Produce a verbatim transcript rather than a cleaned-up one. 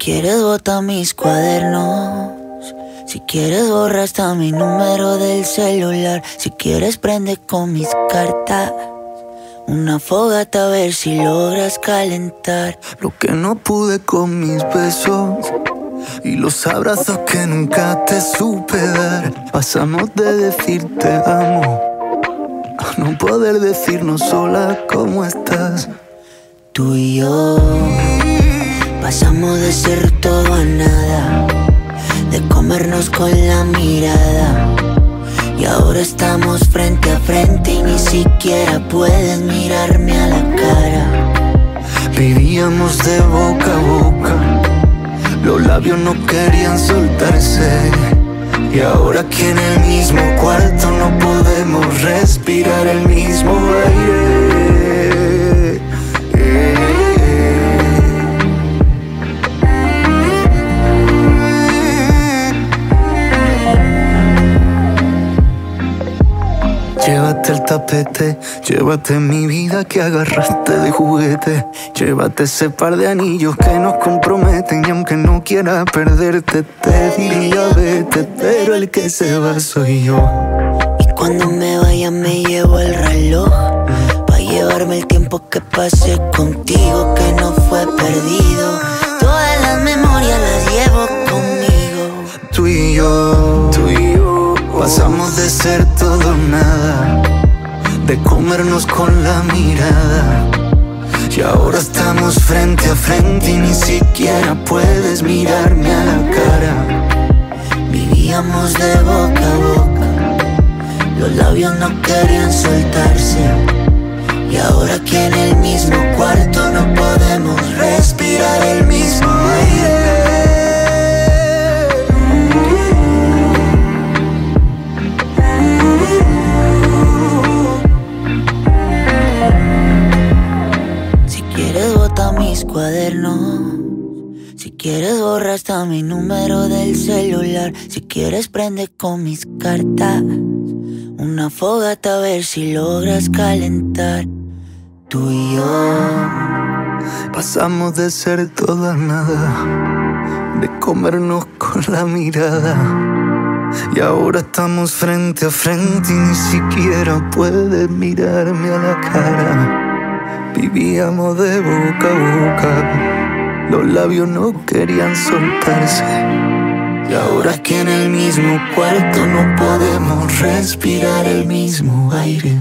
quieres bota mis cuadernos, si quieres borra hasta mi número del celular, si quieres prende con mis cartas una fogata a ver si logras calentar lo que no pude con mis besos y los abrazos que nunca te supe dar. Pasamos de decirte amo a no poder decirnos sola cómo estás. Tú y yo pasamos de ser todo a nada, de comernos con la mirada, y ahora estamos frente a frente y ni siquiera puedes mirarme a la cara. Vivíamos de boca a boca, los labios no querían soltarse, y ahora aquí en el mismo cuarto no podemos respirar el mismo aire. Llévate el tapete, llévate mi vida que agarraste de juguete, llévate ese par de anillos que nos comprometen, y aunque no quiera perderte te diría vete, pero el que se va soy yo. Y cuando me vaya me llevo el reloj, pa' llevarme el tiempo que pasé contigo, que no fue perdido. Todas las memorias las llevo conmigo. Tú y yo, tú y yo pasamos de ser todo o nada, de comernos con la mirada, y ahora estamos frente a frente y ni siquiera puedes mirarme a la cara. Vivíamos de boca a boca, los labios no querían soltarse, y ahora aquí en el mismo cuarto no podemos respirar el mismo aire. Mis cuadernos, si quieres borra hasta mi número del celular, si quieres prende con mis cartas una fogata a ver si logras calentar. Tú y yo pasamos de ser todo a nada, de comernos con la mirada, y ahora estamos frente a frente y ni siquiera puedes mirarme a la cara. Vivíamos de boca a boca, los labios no querían soltarse, y ahora aquí en el mismo cuarto no podemos respirar el mismo aire.